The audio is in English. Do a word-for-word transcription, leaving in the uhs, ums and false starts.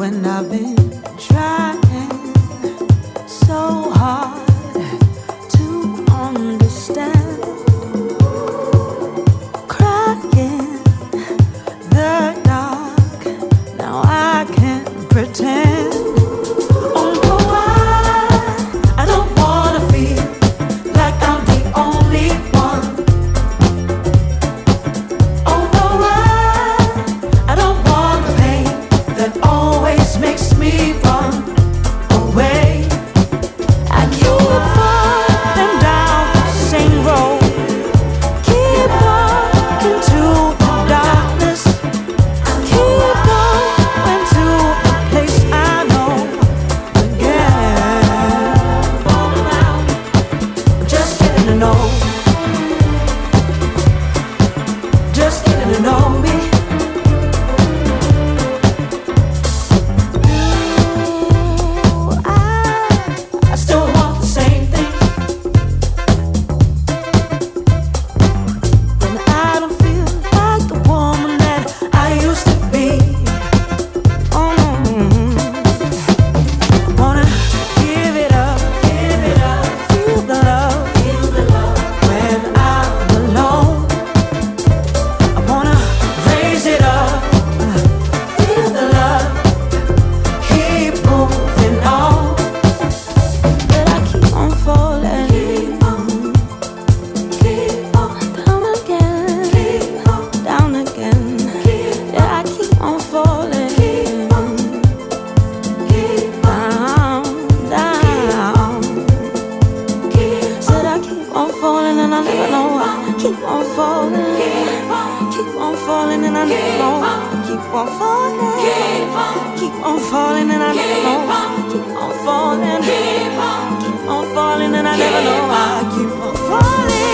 when I've been trying so hard to understand, crying the dark. Now I can't pretend. Oh no, I, I don't wanna feel like I'm the only one. Oh no, I, I don't want the pain that always makes me run away. I keep falling down the same road, keep walking to the darkness, keep going to a place I know again. I'm just getting to know, just getting to know me. I still want the same thing. When I don't feel like the woman that I used to be. Oh no. Wanna give it up, give it up. Feel the love, feel the love. When I'm alone, I wanna raise it up. Feel the love, keep moving on. But I keep on falling, keep on, keep on, down again, keep on, down again. Yeah, I keep on falling, keep on, keep down, down. Said I keep on falling and I never know why. Keep on falling, keep on falling and I never know why. Keep on falling, keep on falling and I never know why. Keep on falling, keep on falling and I never know why. Keep on falling.